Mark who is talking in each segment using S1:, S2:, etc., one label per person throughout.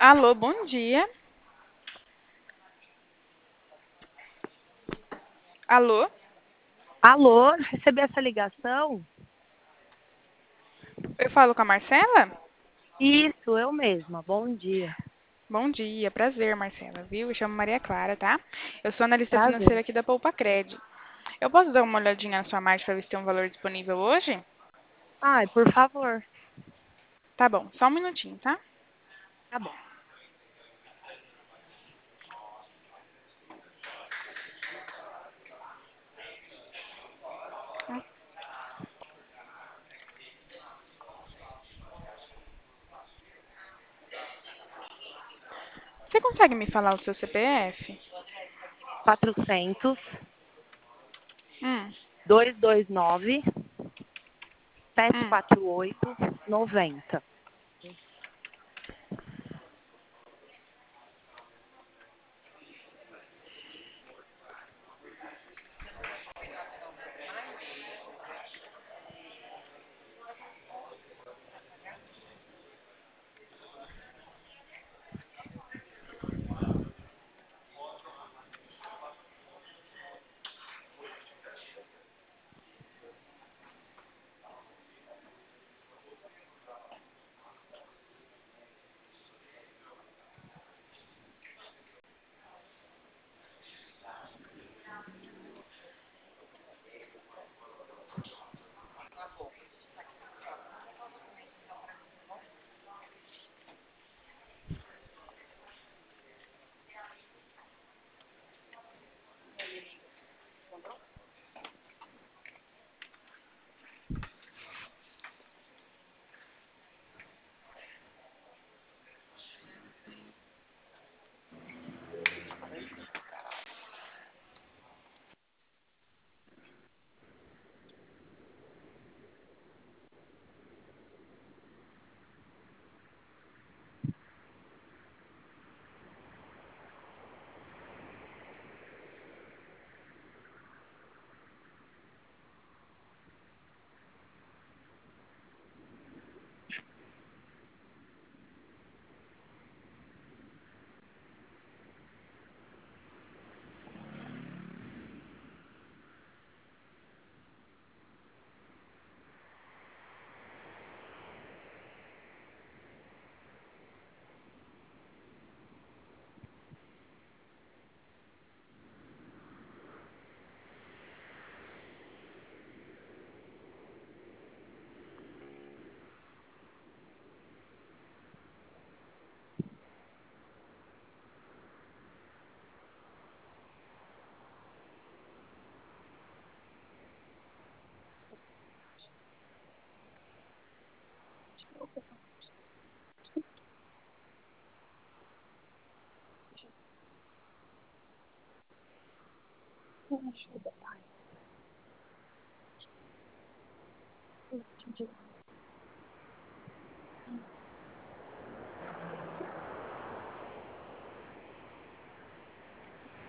S1: Alô, bom dia. Alô,
S2: Alô, recebi essa ligação?
S1: eu falo com a Marcela?
S2: Isso, eu mesma. Bom dia.
S1: Bom dia, prazer, Marcela, viu? Eu chamo Maria Clara, tá? Eu sou analista financeira
S2: Prazer.
S1: aqui da Poupa Cred. Eu posso dar uma olhadinha na sua margem para ver se tem um valor disponível hoje?
S2: Ai, por favor.
S1: Tá bom, só um minutinho, tá?
S2: Tá bom.
S1: Você consegue me falar o seu CPF?
S2: 400
S1: Hum,
S2: 229
S1: hum.
S2: 748 90.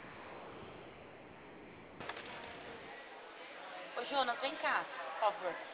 S3: Ô, Jonas, vem cá, por favor.